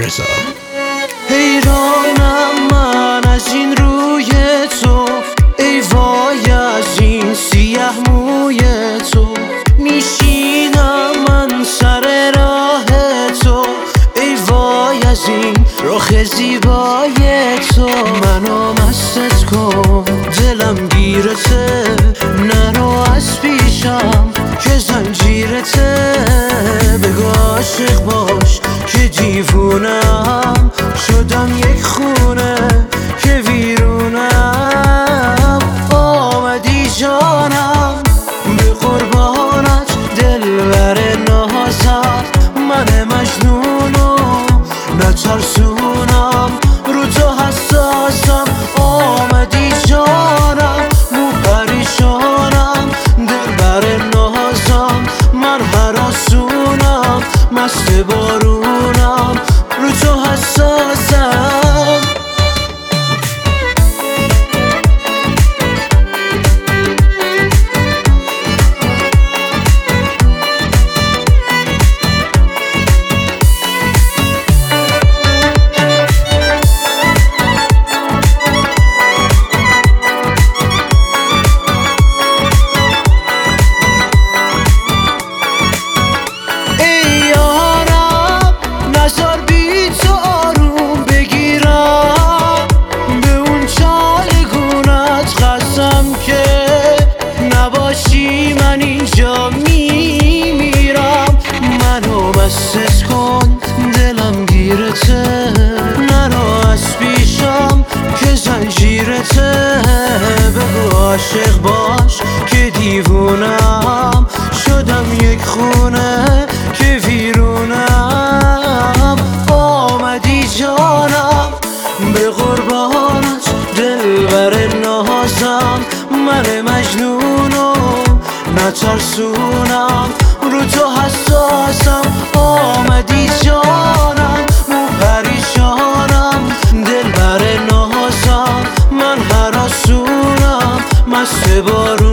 رضا. حیرانم من از این روی تو، ای وای از این سیه موی تو. میشینم من سر راه تو، ای وای از این رخ زیبای تو. منو مستت کن دلم گیرته، نرو از پیشم که زنجیرته. بگو عاشق باش که دیوونم، شدم یک خونه که ویرونم. آمدی جانم به قربانت، دلبر نازت، من مجنونو نترسونم، رو تو حساسم. آمدی جانم مو پریشانم، دلبر نازم، من هراسونم، مست بارونم، رو تو حساسم. من اینجا میمیرم، منو مستت کن دلم گیرته، نرو از پیشم که زنجیرته. بگو عاشق باش که دیوونم، شدم یک خونه که ویرونم. آمدی جانم به قربانت، دلبر نازم، من مجنونو نترسونم، رو تو حساسم. آمدی جانم مو پریشانم، دلبر نازم، من هراسونم، مست بارون.